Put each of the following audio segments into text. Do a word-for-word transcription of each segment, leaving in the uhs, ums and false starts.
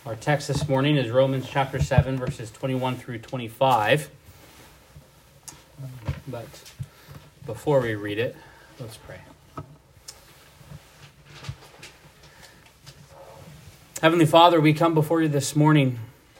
Our text this morning is Romans chapter seven, verses twenty-one through twenty-five. But before we read it, let's pray. Heavenly Father, we come before you this morning,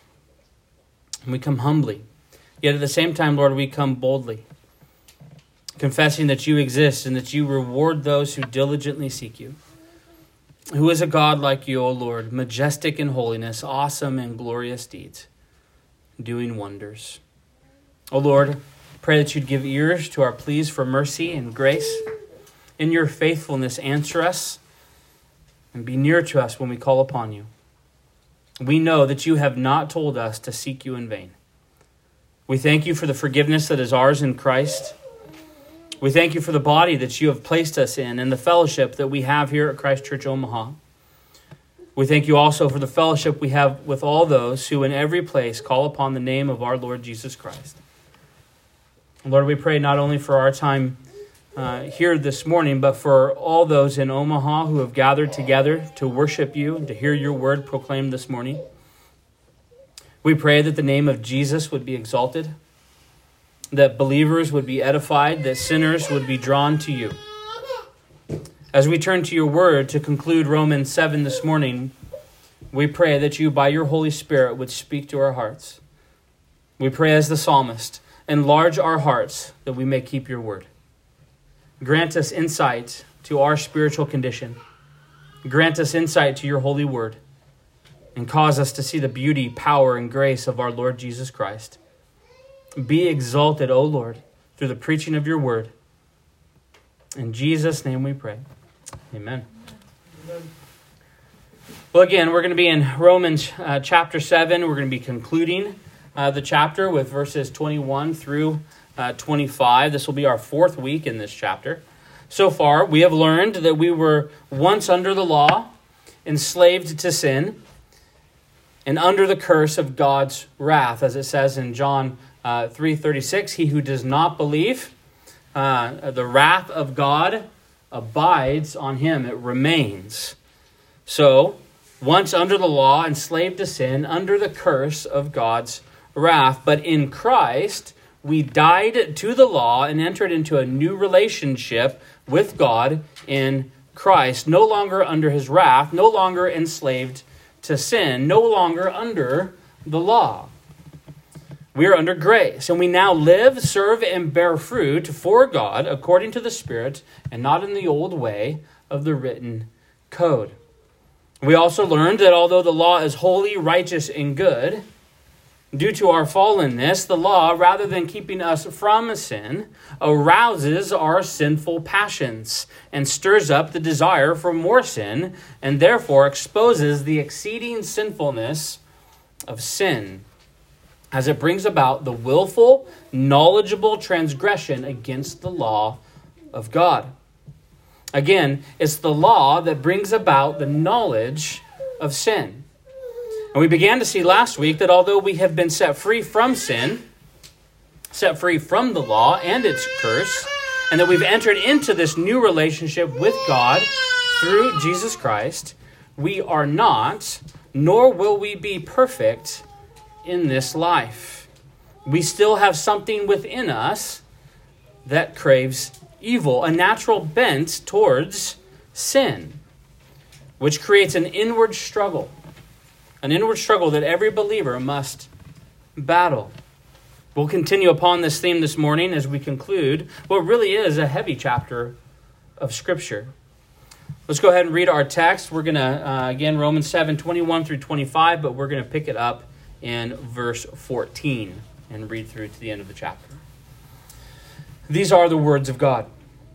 and we come humbly. Yet at the same time, Lord, we come boldly, confessing that you exist and that you reward those who diligently seek you. Who is a God like you, O Lord, majestic in holiness, awesome in glorious deeds, doing wonders. O Lord, pray that you'd give ears to our pleas for mercy and grace. In your faithfulness, answer us and be near to us when we call upon you. We know that you have not told us to seek you in vain. We thank you for the forgiveness that is ours in Christ. We thank you for the body that you have placed us in and the fellowship that we have here at Christ Church Omaha. We thank you also for the fellowship we have with all those who in every place call upon the name of our Lord Jesus Christ. Lord, we pray not only for our time uh, here this morning, but for all those in Omaha who have gathered together to worship you and to hear your word proclaimed this morning. We pray that the name of Jesus would be exalted, that believers would be edified, that sinners would be drawn to you. As we turn to your word to conclude Romans seven this morning, we pray that you, by your Holy Spirit, would speak to our hearts. We pray as the psalmist, enlarge our hearts that we may keep your word. Grant us insight to our spiritual condition. Grant us insight to your holy word, and cause us to see the beauty, power, and grace of our Lord Jesus Christ. Be exalted, O Lord, through the preaching of your word. In Jesus' name we pray. Amen. Amen. Well, again, we're going to be in Romans uh, chapter seven. We're going to be concluding uh, the chapter with verses twenty-one through uh, twenty-five. This will be our fourth week in this chapter. So far, we have learned that we were once under the law, enslaved to sin, and under the curse of God's wrath, as it says in John Uh, three thirty-six, he who does not believe, uh, the wrath of God abides on him. It remains. So, once under the law, enslaved to sin, under the curse of God's wrath. But in Christ, we died to the law and entered into a new relationship with God in Christ. No longer under his wrath, no longer enslaved to sin, no longer under the law. We are under grace, and we now live, serve, and bear fruit for God according to the Spirit, and not in the old way of the written code. We also learned that although the law is holy, righteous, and good, due to our fallenness, the law, rather than keeping us from sin, arouses our sinful passions and stirs up the desire for more sin, and therefore exposes the exceeding sinfulness of sin, as it brings about the willful, knowledgeable transgression against the law of God. Again, it's the law that brings about the knowledge of sin. And we began to see last week that although we have been set free from sin, set free from the law and its curse, and that we've entered into this new relationship with God through Jesus Christ, we are not, nor will we be perfect in this life. We still have something within us that craves evil, a natural bent towards sin, which creates an inward struggle, an inward struggle that every believer must battle. We'll continue upon this theme this morning as we conclude what really is a heavy chapter of Scripture. Let's go ahead and read our text. We're going to, uh, again, Romans seven, twenty-one through twenty-five, but we're going to pick it up in verse fourteen and read through to the end of the chapter. These are the words of God.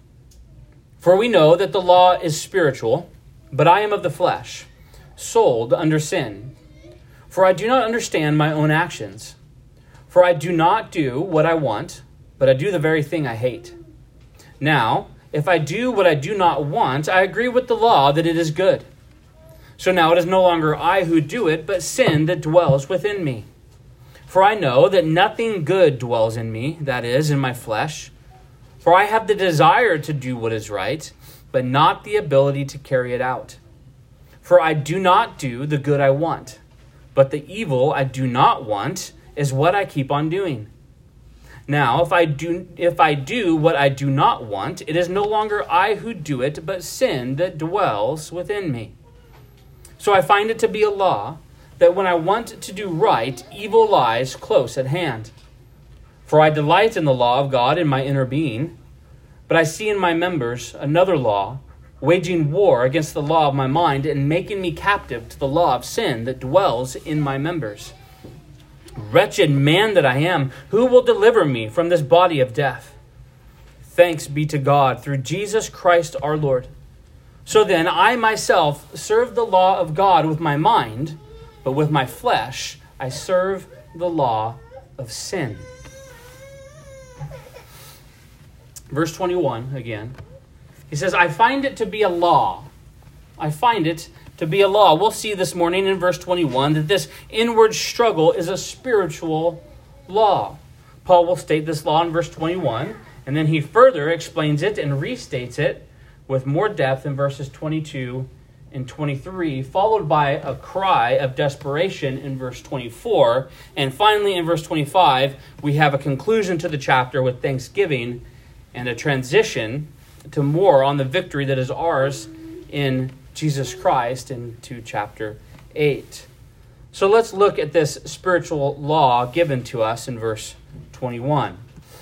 For we know that the law is spiritual, but I am of the flesh, sold under sin. For I do not understand my own actions. For I do not do what I want, but I do the very thing I hate. Now, if I do what I do not want, I agree with the law that it is good. So now it is no longer I who do it, but sin that dwells within me. For I know that nothing good dwells in me, that is, in my flesh. For I have the desire to do what is right, but not the ability to carry it out. For I do not do the good I want, But the evil I do not want is what I keep on doing. Now, if I do if I do what I do not want, it is no longer I who do it, but sin that dwells within me. So I find it to be a law that when I want to do right, evil lies close at hand. For I delight in the law of God in my inner being, but I see in my members another law, waging war against the law of my mind and making me captive to the law of sin that dwells in my members. Wretched man that I am, who will deliver me from this body of death? Thanks be to God through Jesus Christ our Lord. So then I myself serve the law of God with my mind, but with my flesh I serve the law of sin. Verse twenty-one again. He says, I find it to be a law. I find it to be a law. We'll see this morning in verse twenty-one that this inward struggle is a spiritual law. Paul will state this law in verse twenty-one, and then he further explains it and restates it with more depth in verses twenty-two and twenty-three, followed by a cry of desperation in verse twenty-four. And finally, in verse twenty-five, we have a conclusion to the chapter with thanksgiving and a transition to more on the victory that is ours in Jesus Christ into chapter eight. So let's look at this spiritual law given to us in verse twenty-one.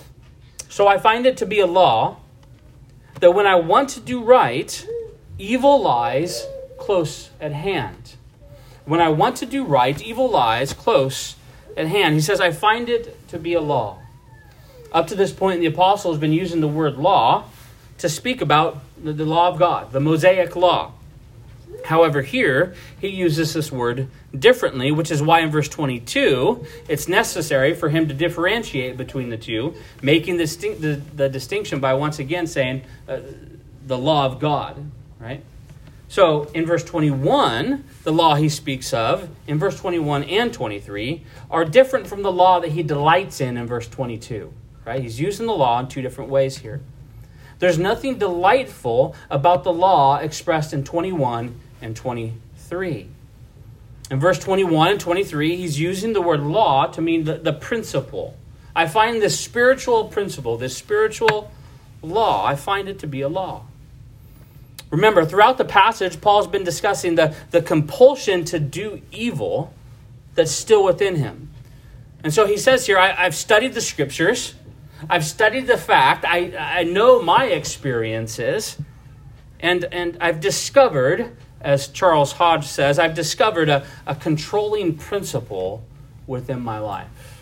So I find it to be a law that when I want to do right, evil lies close at hand. When I want to do right, evil lies close at hand. He says, I find it to be a law. Up to this point, the apostle has been using the word law to speak about the, the law of God, the Mosaic law. However, here he uses this word differently, which is why in verse twenty-two, it's necessary for him to differentiate between the two, making the, the, the distinction by once again saying uh, the law of God, right? So in verse twenty-one, the law he speaks of, in verse twenty-one and twenty-three, are different from the law that he delights in in verse twenty-two, right? He's using the law in two different ways here. There's nothing delightful about the law expressed in twenty-one and twenty-three. In verse twenty-one and twenty-three, he's using the word law to mean the, the principle. I find this spiritual principle, this spiritual law, I find it to be a law. Remember, throughout the passage, Paul's been discussing the, the compulsion to do evil that's still within him. And so he says here, I, I've studied the scriptures. I've studied the fact. I, I know my experiences. And, and I've discovered, as Charles Hodge says, I've discovered a, a controlling principle within my life.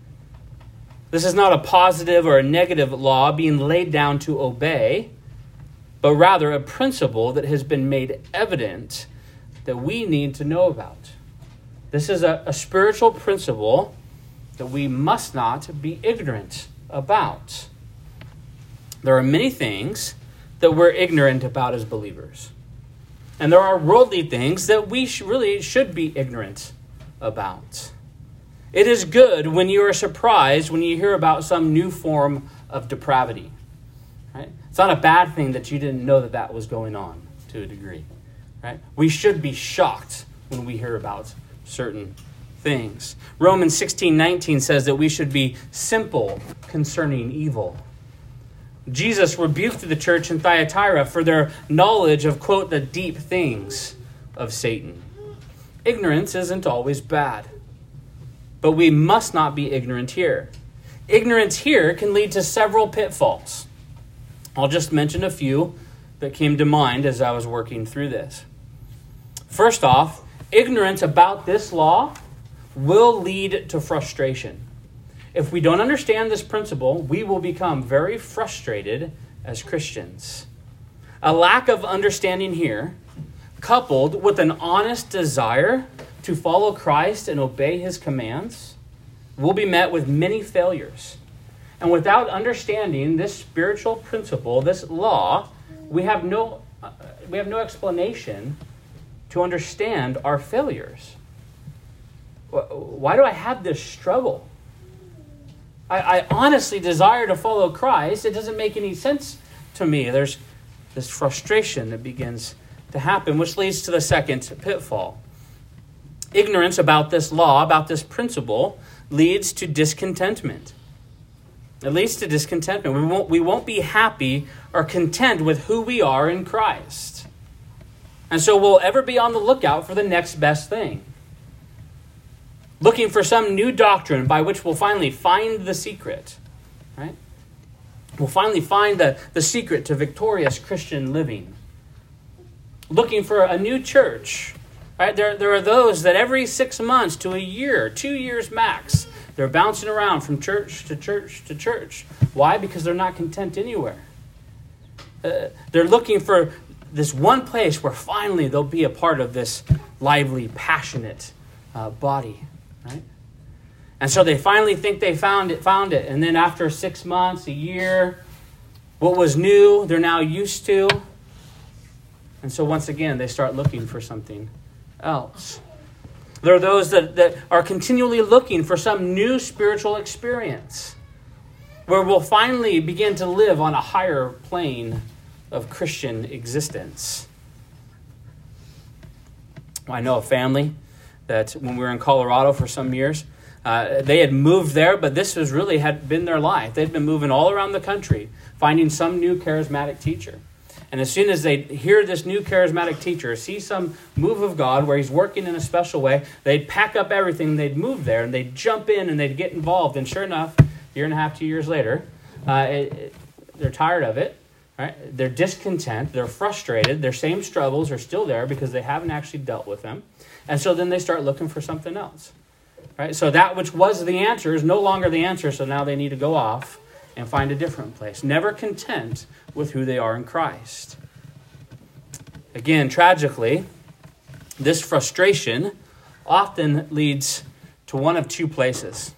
This is not a positive or a negative law being laid down to obey, but rather a principle that has been made evident that we need to know about. This is a, a spiritual principle that we must not be ignorant about. There are many things that we're ignorant about as believers. And there are worldly things that we sh- really should be ignorant about. It is good when you are surprised when you hear about some new form of depravity. Right? It's not a bad thing that you didn't know that that was going on to a degree. Right? We should be shocked when we hear about certain things. Romans sixteen nineteen says that we should be simple concerning evil. Jesus rebuked the church in Thyatira for their knowledge of, quote, the deep things of Satan. Ignorance isn't always bad, but we must not be ignorant here. Ignorance here can lead to several pitfalls. I'll just mention a few that came to mind as I was working through this. First off, ignorance about this law will lead to frustration. If we don't understand this principle, we will become very frustrated as Christians. A lack of understanding here, coupled with an honest desire to follow Christ and obey his commands, will be met with many failures. And without understanding this spiritual principle, this law, we have no uh, we have no explanation to understand our failures. Why do I have this struggle? I, I honestly desire to follow Christ. It doesn't make any sense to me. There's this frustration that begins to happen, which leads to the second pitfall. Ignorance about this law, about this principle, leads to discontentment. It leads to discontentment. We won't, we won't be happy or content with who we are in Christ. And so we'll ever be on the lookout for the next best thing. Looking for some new doctrine by which we'll finally find the secret. Right? We'll finally find the, the secret to victorious Christian living. Looking for a new church. Right? There, there are those that every six months to a year, two years max, they're bouncing around from church to church to church. Why? Because they're not content anywhere. Uh, they're looking for this one place where finally they'll be a part of this lively, passionate uh, body. Right? And so they finally think they found it, found it. And then after six months, a year, what was new, they're now used to. And so once again, they start looking for something else. There are those that, that are continually looking for some new spiritual experience where we'll finally begin to live on a higher plane of Christian existence. I know a family that when we were in Colorado for some years, uh, they had moved there, but this was really had been their life. They'd been moving all around the country, finding some new charismatic teacher. And as soon as they hear this new charismatic teacher, see some move of God where he's working in a special way, they'd pack up everything, they'd move there, and they'd jump in and they'd get involved. And sure enough, a year and a half, two years later, uh, it, it, they're tired of it. Right? They're discontent, they're frustrated, their same struggles are still there because they haven't actually dealt with them. And so then they start looking for something else. Right? So that which was the answer is no longer the answer, so now they need to go off and find a different place. Never content with who they are in Christ. Again, tragically, this frustration often leads to one of two places.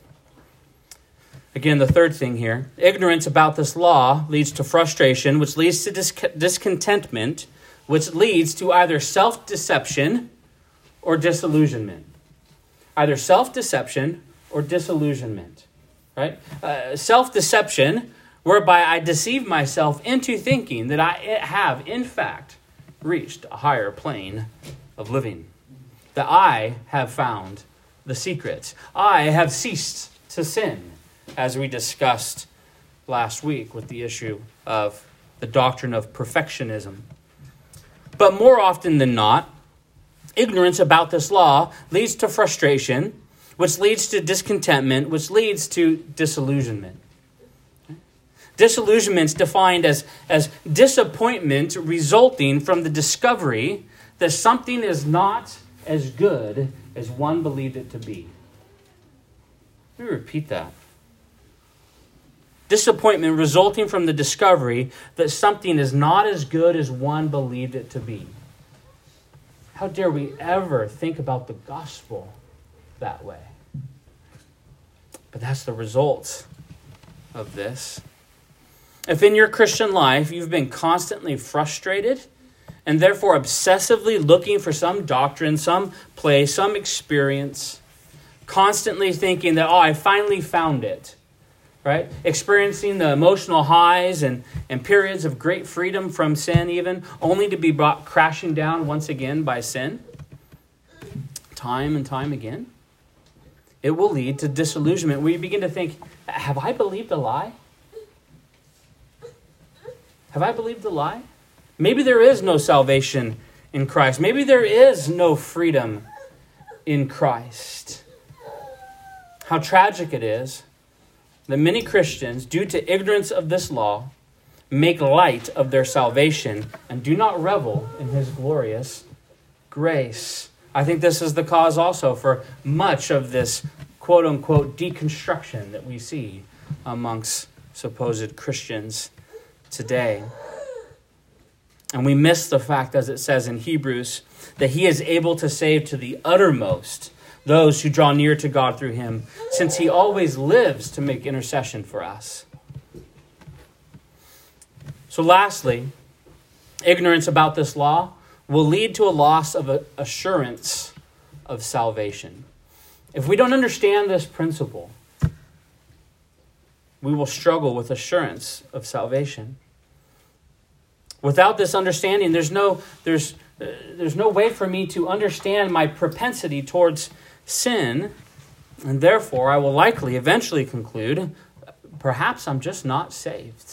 Again, the third thing here, ignorance about this law leads to frustration, which leads to dis- discontentment, which leads to either self-deception or disillusionment. Either self-deception or disillusionment. Right? Uh, self-deception, whereby I deceive myself into thinking that I have, in fact, reached a higher plane of living. That I have found the secret. I have ceased to sin, as we discussed last week with the issue of the doctrine of perfectionism. But more often than not, ignorance about this law leads to frustration, which leads to discontentment, which leads to disillusionment. Disillusionment is defined as, as disappointment resulting from the discovery that something is not as good as one believed it to be. Let me repeat that. Disappointment resulting from the discovery that something is not as good as one believed it to be. How dare we ever think about the gospel that way? But that's the result of this. If in your Christian life you've been constantly frustrated and therefore obsessively looking for some doctrine, some place, some experience, constantly thinking that, oh, I finally found it, right? Experiencing the emotional highs and, and periods of great freedom from sin even, only to be brought crashing down once again by sin, time and time again, it will lead to disillusionment where you begin to think, have I believed a lie? Have I believed a lie? Maybe there is no salvation in Christ. Maybe there is no freedom in Christ. How tragic it is that many Christians, due to ignorance of this law, make light of their salvation and do not revel in his glorious grace. I think this is the cause also for much of this quote-unquote deconstruction that we see amongst supposed Christians today. And we miss the fact, as it says in Hebrews, that he is able to save to the uttermost those who draw near to God through him, since he always lives to make intercession for us. So lastly, ignorance about this law will lead to a loss of assurance of salvation. If we don't understand this principle, we will struggle with assurance of salvation. Without this understanding, there's no, there's, uh, there's no way for me to understand my propensity towards sin, and therefore I will likely eventually conclude, perhaps I'm just not saved.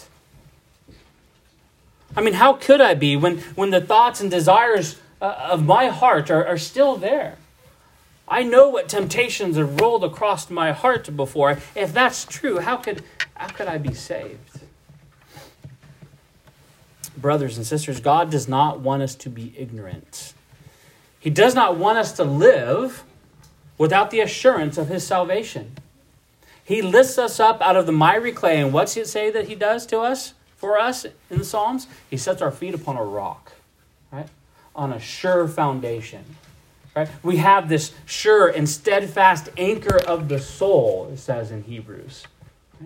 I mean, how could I be when, when the thoughts and desires uh, of my heart are, are still there? I know what temptations have rolled across my heart before. If that's true, how could, how could I be saved? Brothers and sisters, God does not want us to be ignorant. He does not want us to live without the assurance of his salvation. He lifts us up out of the miry clay, and what's it say that he does to us, for us in the Psalms? He sets our feet upon a rock, right? On a sure foundation. Right? We have this sure and steadfast anchor of the soul, it says in Hebrews. Right?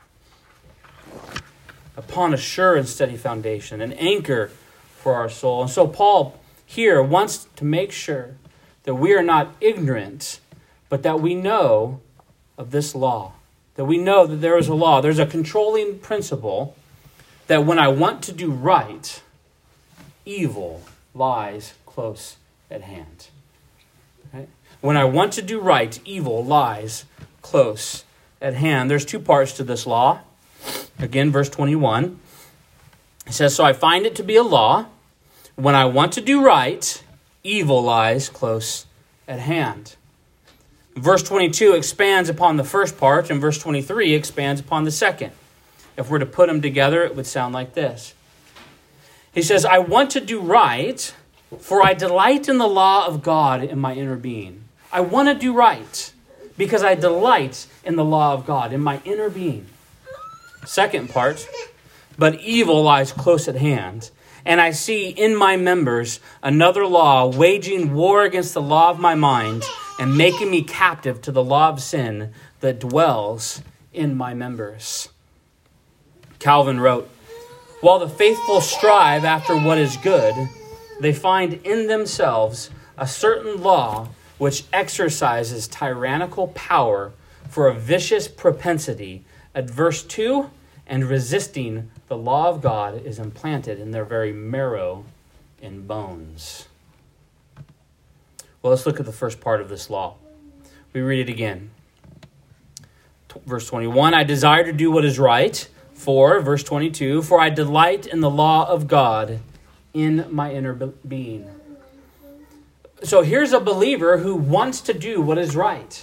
Upon a sure and steady foundation, an anchor for our soul. And so Paul here wants to make sure that we are not ignorant, but that we know of this law. That we know that there is a law. There's a controlling principle that when I want to do right, evil lies close at hand. Right? When I want to do right, evil lies close at hand. There's two parts to this law. Again, verse twenty-one. It says, so I find it to be a law. When I want to do right, evil lies close at hand. Verse twenty-two expands upon the first part, and verse twenty-three expands upon the second. If we're to put them together, it would sound like this. He says, I want to do right, for I delight in the law of God in my inner being. I want to do right because I delight in the law of God in my inner being. Second part, but evil lies close at hand, and I see in my members another law waging war against the law of my mind and making me captive to the law of sin that dwells in my members. Calvin wrote, while the faithful strive after what is good, they find in themselves a certain law which exercises tyrannical power for a vicious propensity, adverse to and resisting the law of God is implanted in their very marrow and bones. Well, let's look at the first part of this law. We read it again. Verse twenty-one, I desire to do what is right. For, verse twenty-two, for I delight in the law of God in my inner being. So here's a believer who wants to do what is right,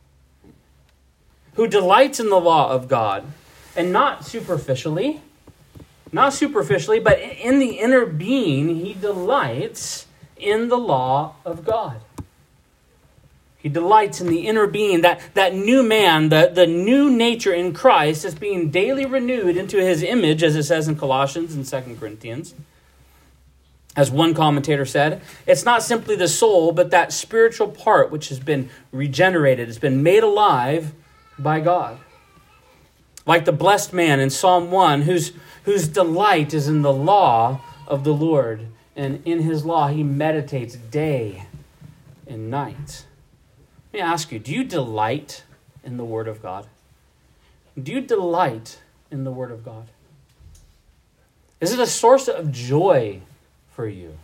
who delights in the law of God, and not superficially, not superficially, but in the inner being, he delights in the law of God. He delights in the inner being, that, that new man, the, the new nature in Christ is being daily renewed into his image, as it says in Colossians and Second Corinthians. As one commentator said, it's not simply the soul, but that spiritual part which has been regenerated, has been made alive by God. Like the blessed man in Psalm one, whose, whose delight is in the law of the Lord. And in his law, he meditates day and night. Let me ask you, do you delight in the Word of God? Do you delight in the Word of God? Is it a source of joy for you?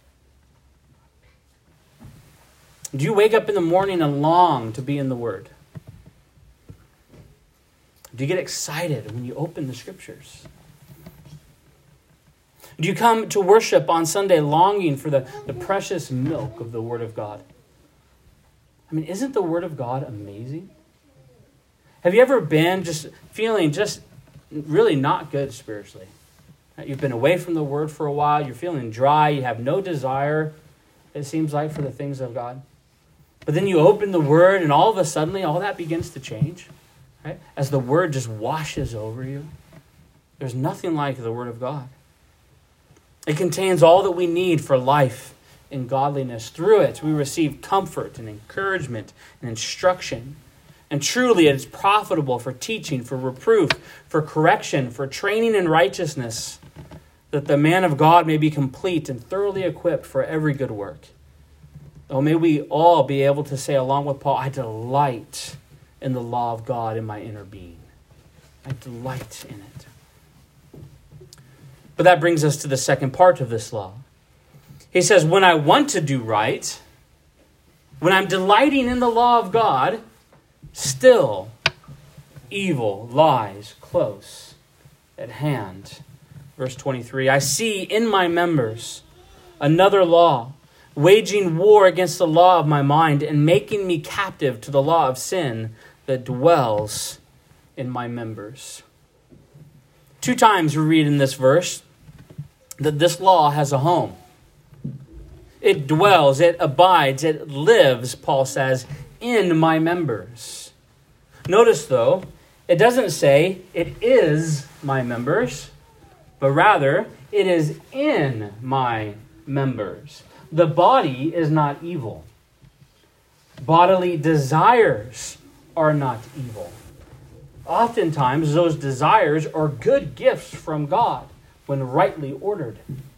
Do you wake up in the morning and long to be in the Word? Do you get excited when you open the Scriptures? Do you come to worship on Sunday longing for the, the precious milk of the Word of God? I mean, isn't the Word of God amazing? Have you ever been just feeling just really not good spiritually? You've been away from the Word for a while. You're feeling dry. You have no desire, it seems like, for the things of God. But then you open the Word and all of a sudden, all that begins to change. Right? As the Word just washes over you. There's nothing like the Word of God. It contains all that we need for life and godliness. Through it, we receive comfort and encouragement and instruction. And truly, it is profitable for teaching, for reproof, for correction, for training in righteousness, that the man of God may be complete and thoroughly equipped for every good work. Oh, may we all be able to say along with Paul, I delight in the law of God in my inner being. I delight in it. But that brings us to the second part of this law. He says, when I want to do right, when I'm delighting in the law of God, still evil lies close at hand. Verse twenty-three, I see in my members another law, waging war against the law of my mind and making me captive to the law of sin that dwells in my members. Two times we read in this verse that this law has a home. It dwells, it abides, it lives, Paul says, in my members. Notice, though, it doesn't say it is my members, but rather it is in my members. The body is not evil. Bodily desires are not evil. Oftentimes, those desires are good gifts from God when rightly ordered.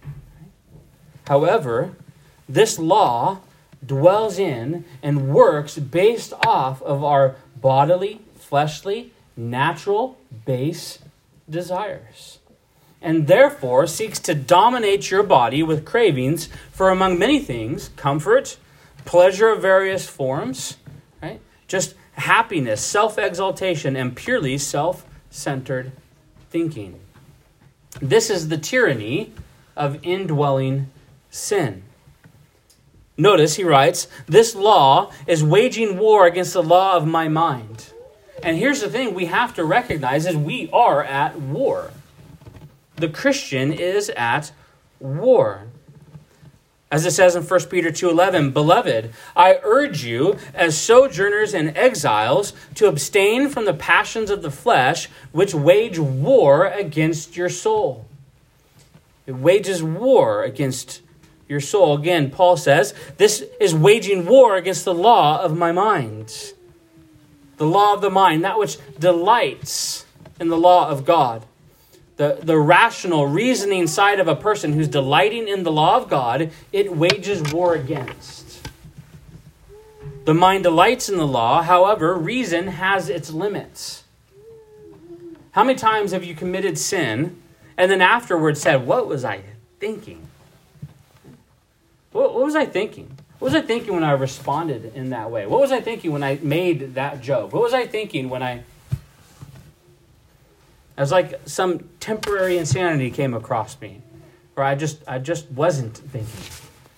However, this law dwells in and works based off of our bodily, fleshly, natural, base desires, and therefore seeks to dominate your body with cravings for, among many things, comfort, pleasure of various forms, right? Just happiness, self-exaltation, and purely self-centered thinking. This is the tyranny of indwelling sin. Notice he writes, this law is waging war against the law of my mind. And here's the thing we have to recognize is we are at war. The Christian is at war. As it says in First Peter two eleven, Beloved, I urge you as sojourners and exiles to abstain from the passions of the flesh which wage war against your soul. It wages war against your soul. Again, Paul says, this is waging war against the law of my mind. The law of the mind, that which delights in the law of God. The, the rational, reasoning side of a person who's delighting in the law of God, it wages war against. The mind delights in the law, however, reason has its limits. How many times have you committed sin and then afterwards said, what was I thinking? What, what was I thinking? What was I thinking when I responded in that way? What was I thinking when I made that joke? What was I thinking when I... It was like some temporary insanity came across me, or I just I just wasn't thinking.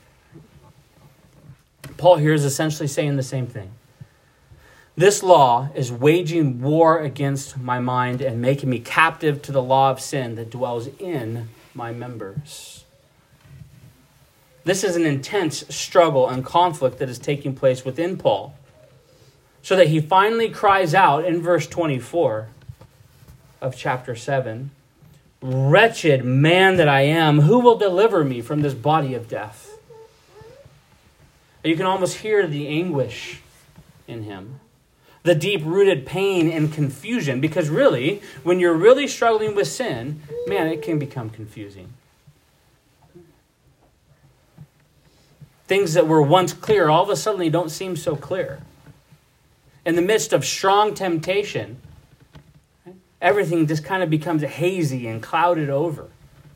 Paul here is essentially saying the same thing. This law is waging war against my mind and making me captive to the law of sin that dwells in my members. This is an intense struggle and conflict that is taking place within Paul, so that he finally cries out in verse twenty-four of chapter seven, wretched man that I am, who will deliver me from this body of death? You can almost hear the anguish in him, the deep-rooted pain and confusion, because really, when you're really struggling with sin, man, it can become confusing. Things that were once clear, all of a sudden, don't seem so clear. In the midst of strong temptation, everything just kind of becomes hazy and clouded over.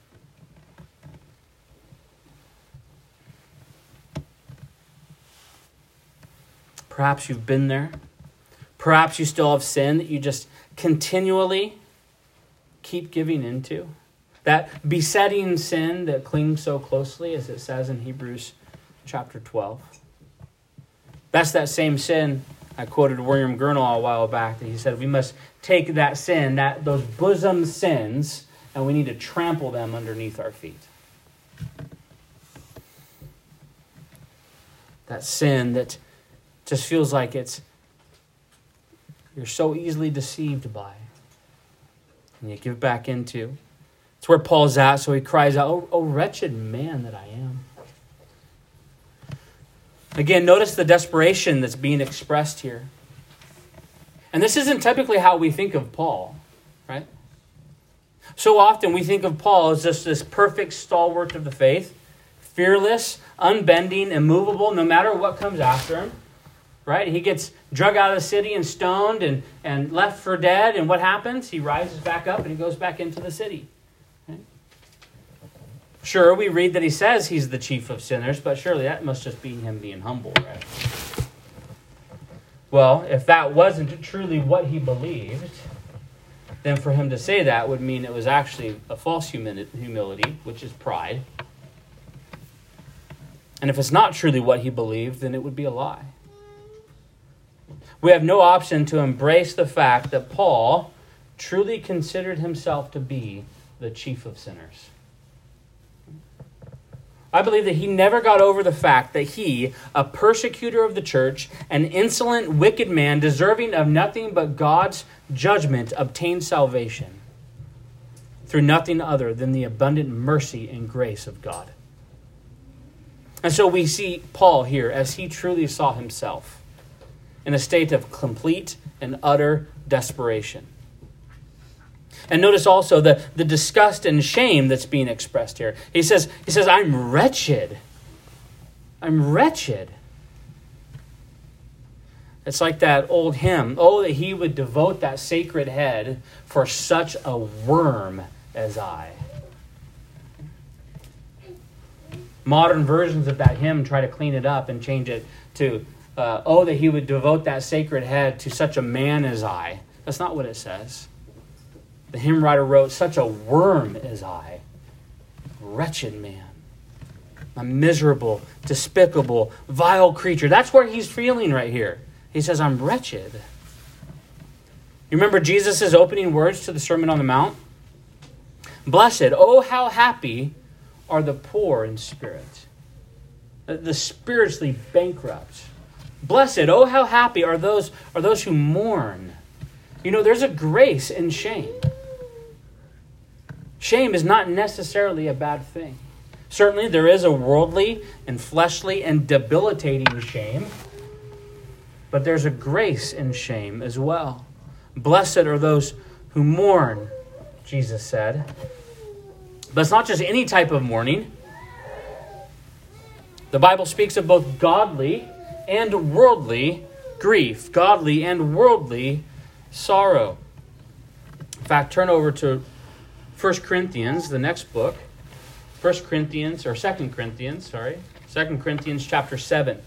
Perhaps you've been there. Perhaps you still have sin that you just continually keep giving into. That besetting sin that clings so closely, as it says in Hebrews chapter twelve. That's that same sin I quoted William Gurnall a while back, that he said we must take that sin, that those bosom sins, and we need to trample them underneath our feet. That sin that just feels like it's you're so easily deceived by, and you give back into. It's where Paul's at, so he cries out, "Oh, oh wretched man that I am." Again, notice the desperation that's being expressed here. And this isn't typically how we think of Paul, right? So often we think of Paul as just this perfect stalwart of the faith, fearless, unbending, immovable, no matter what comes after him, right? He gets drug out of the city and stoned and, and left for dead, and what happens? He rises back up and he goes back into the city. Right? Sure, we read that he says he's the chief of sinners, but surely that must just be him being humble, right? Well, if that wasn't truly what he believed, then for him to say that would mean it was actually a false humility, which is pride. And if it's not truly what he believed, then it would be a lie. We have no option to embrace the fact that Paul truly considered himself to be the chief of sinners. I believe that he never got over the fact that he, a persecutor of the church, an insolent, wicked man, deserving of nothing but God's judgment, obtained salvation through nothing other than the abundant mercy and grace of God. And so we see Paul here as he truly saw himself in a state of complete and utter desperation. And notice also the, the disgust and shame that's being expressed here. He says, he says, I'm wretched. I'm wretched. It's like that old hymn, oh, that he would devote that sacred head for such a worm as I. Modern versions of that hymn try to clean it up and change it to, uh, oh, that he would devote that sacred head to such a man as I. That's not what it says. The hymn writer wrote, such a worm as I, wretched man, a miserable, despicable, vile creature. That's where he's feeling right here. He says, I'm wretched. You remember Jesus' opening words to the Sermon on the Mount? Blessed, oh, how happy are the poor in spirit, the spiritually bankrupt. Blessed, oh, how happy are those, are those who mourn. You know, there's a grace in shame. Shame is not necessarily a bad thing. Certainly, there is a worldly and fleshly and debilitating shame, but there's a grace in shame as well. Blessed are those who mourn, Jesus said. But it's not just any type of mourning. The Bible speaks of both godly and worldly grief, godly and worldly sorrow. In fact, turn over to First Corinthians, the next book. First Corinthians, or Second Corinthians, sorry. Second Corinthians chapter seven.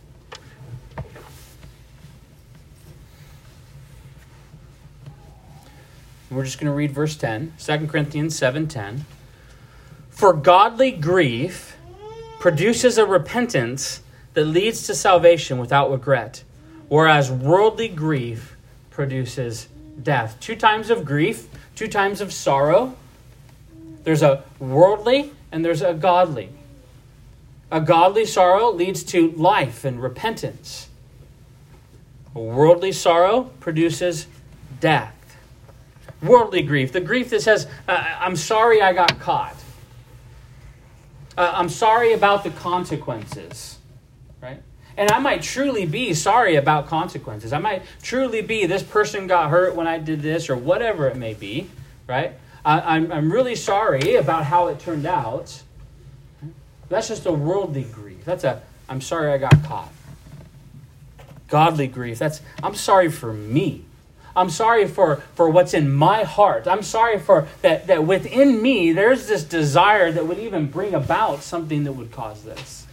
We're just going to read verse ten. Second Corinthians seven ten. For godly grief produces a repentance that leads to salvation without regret, whereas worldly grief produces death. Two times of grief, two times of sorrow. There's a worldly and there's a godly. A godly sorrow leads to life and repentance. A worldly sorrow produces death. Worldly grief, the grief that says, uh, I'm sorry I got caught. Uh, I'm sorry about the consequences, right? And I might truly be sorry about consequences. I might truly be, this person got hurt when I did this, or whatever it may be, right? I, I'm, I'm really sorry about how it turned out. That's just a worldly grief. That's a, I'm sorry I got caught. Godly grief, that's, I'm sorry for me. I'm sorry for, for what's in my heart. I'm sorry for that, that within me, there's this desire that would even bring about something that would cause this.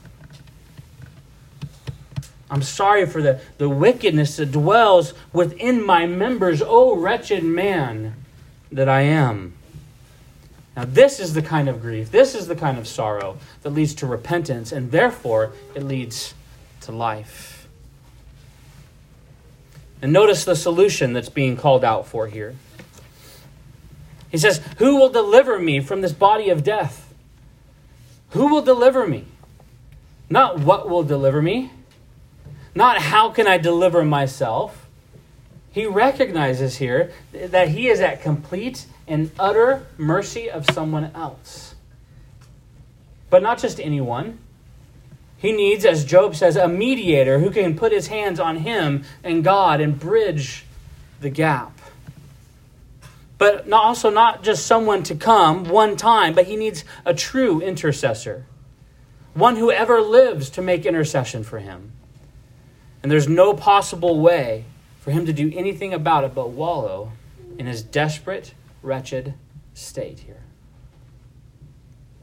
I'm sorry for the, the wickedness that dwells within my members. Oh, wretched man that I am. Now, this is the kind of grief, this is the kind of sorrow that leads to repentance, and therefore it leads to life. And notice the solution that's being called out for here. He says, who will deliver me from this body of death? Who will deliver me? Not what will deliver me. Not how can I deliver myself. He recognizes here that he is at complete and utter mercy of someone else. But not just anyone. He needs, as Job says, a mediator who can put his hands on him and God and bridge the gap. But not, also not just someone to come one time, but he needs a true intercessor. One who ever lives to make intercession for him. And there's no possible way for him to do anything about it but wallow in his desperate, wretched state here.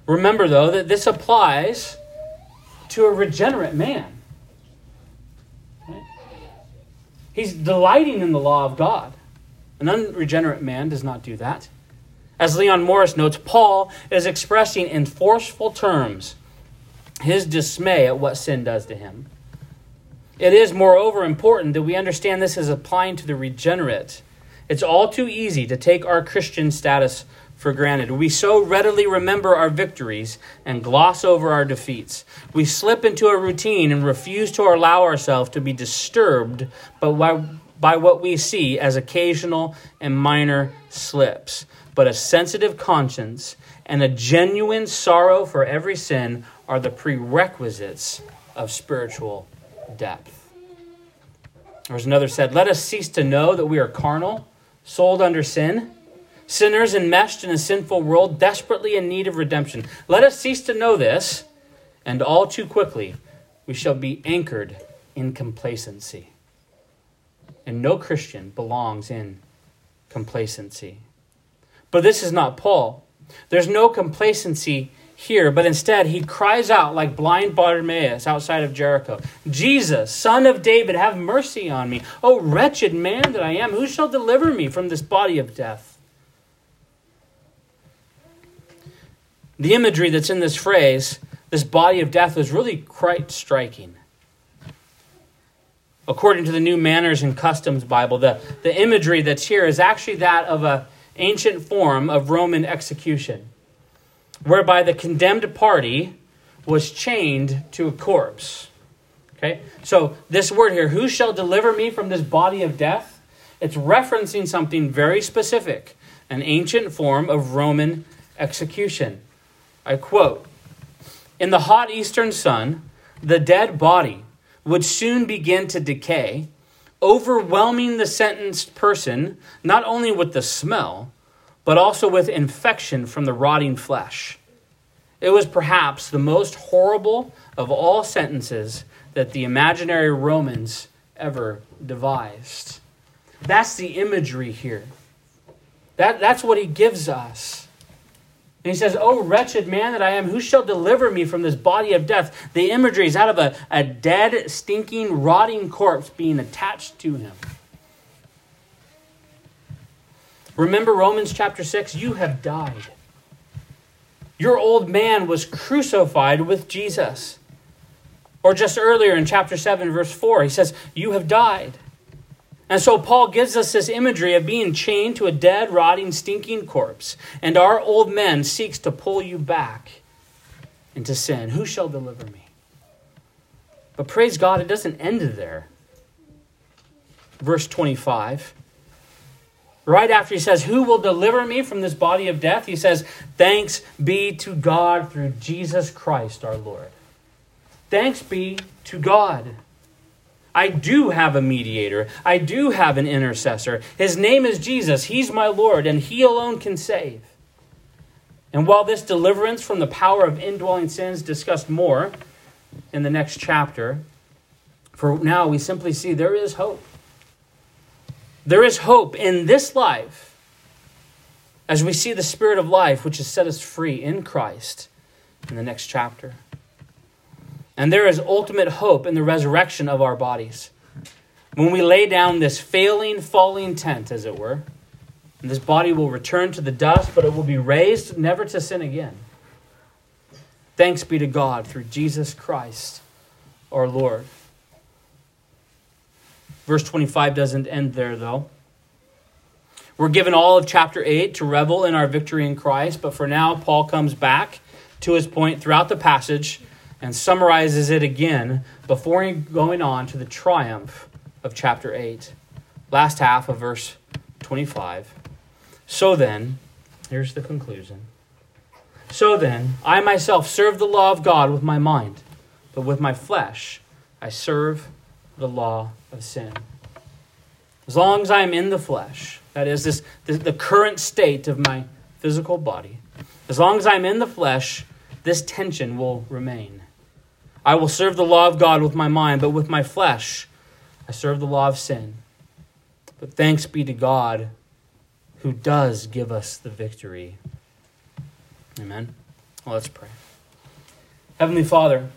Remember, though, that this applies to a regenerate man. Okay? He's delighting in the law of God. An unregenerate man does not do that. As Leon Morris notes, Paul is expressing in forceful terms his dismay at what sin does to him. It is, moreover, important that we understand this as applying to the regenerate. It's all too easy to take our Christian status for granted. We so readily remember our victories and gloss over our defeats. We slip into a routine and refuse to allow ourselves to be disturbed by, by what we see as occasional and minor slips. But a sensitive conscience and a genuine sorrow for every sin are the prerequisites of spiritual depth. There's another said, let us cease to know that we are carnal, sold under sin, sinners enmeshed in a sinful world, desperately in need of redemption. Let us cease to know this, and all too quickly we shall be anchored in complacency. And no Christian belongs in complacency. But this is not Paul. There's no complacency here, but instead he cries out like blind Bartimaeus outside of Jericho, Jesus, Son of David, have mercy on me. Oh, wretched man that I am, who shall deliver me from this body of death? The imagery that's in this phrase, this body of death, was really quite striking. According to the New Manners and Customs Bible, the, the imagery that's here is actually that of an ancient form of Roman execution, whereby the condemned party was chained to a corpse. Okay, so this word here, who shall deliver me from this body of death? It's referencing something very specific, an ancient form of Roman execution. I quote, in the hot eastern sun, the dead body would soon begin to decay, overwhelming the sentenced person not only with the smell, but also with infection from the rotting flesh. It was perhaps the most horrible of all sentences that the imaginary Romans ever devised. That's the imagery here. That, that's what he gives us. And he says, oh, wretched man that I am, who shall deliver me from this body of death? The imagery is out of a, a dead, stinking, rotting corpse being attached to him. Remember Romans chapter six? You have died. Your old man was crucified with Jesus. Or just earlier in chapter seven, verse four, he says, you have died. And so Paul gives us this imagery of being chained to a dead, rotting, stinking corpse. And our old man seeks to pull you back into sin. Who shall deliver me? But praise God, it doesn't end there. Verse twenty-five. Right after he says, who will deliver me from this body of death? He says, thanks be to God through Jesus Christ our Lord. Thanks be to God. I do have a mediator. I do have an intercessor. His name is Jesus. He's my Lord, and he alone can save. And while this deliverance from the power of indwelling sin is discussed more in the next chapter, for now we simply see there is hope. There is hope in this life as we see the Spirit of life, which has set us free in Christ in the next chapter. And there is ultimate hope in the resurrection of our bodies. When we lay down this failing, falling tent, as it were, and this body will return to the dust, but it will be raised never to sin again. Thanks be to God through Jesus Christ, our Lord. Verse twenty-five doesn't end there, though. We're given all of chapter eight to revel in our victory in Christ, but for now, Paul comes back to his point throughout the passage and summarizes it again before going on to the triumph of chapter eight. Last half of verse twenty-five. So then, here's the conclusion. So then, I myself serve the law of God with my mind, but with my flesh I serve the law of sin. As long as I am in the flesh, that is this, this the current state of my physical body, as long as I'm in the flesh, this tension will remain. I will serve the law of God with my mind, but with my flesh I serve the law of sin. But thanks be to God who does give us the victory. Amen. Well, let's pray. Heavenly Father,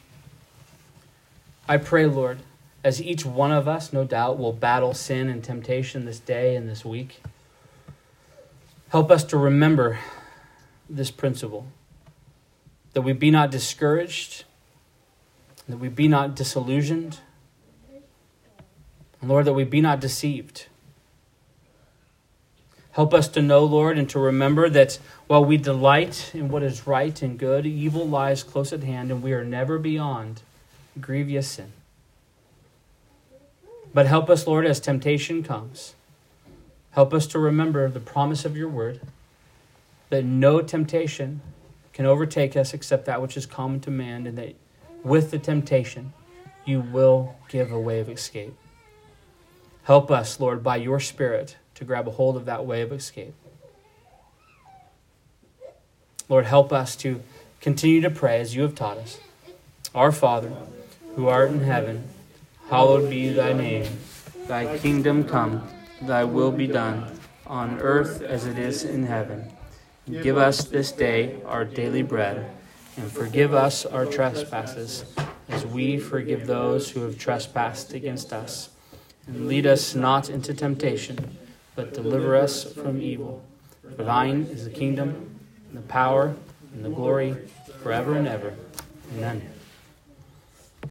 I pray, Lord, as each one of us, no doubt, will battle sin and temptation this day and this week, help us to remember this principle, that we be not discouraged, that we be not disillusioned, and Lord, that we be not deceived. Help us to know, Lord, and to remember that while we delight in what is right and good, evil lies close at hand, and we are never beyond grievous sin. But help us, Lord, as temptation comes. Help us to remember the promise of your word, that no temptation can overtake us except that which is common to man, and that with the temptation, you will give a way of escape. Help us, Lord, by your Spirit, to grab a hold of that way of escape. Lord, help us to continue to pray as you have taught us. Our Father, who art in heaven, hallowed be thy name. Thy kingdom come, thy will be done, on earth as it is in heaven. Give us this day our daily bread, and forgive us our trespasses, as we forgive those who have trespassed against us. And lead us not into temptation, but deliver us from evil. For thine is the kingdom, and the power, and the glory, forever and ever. Amen.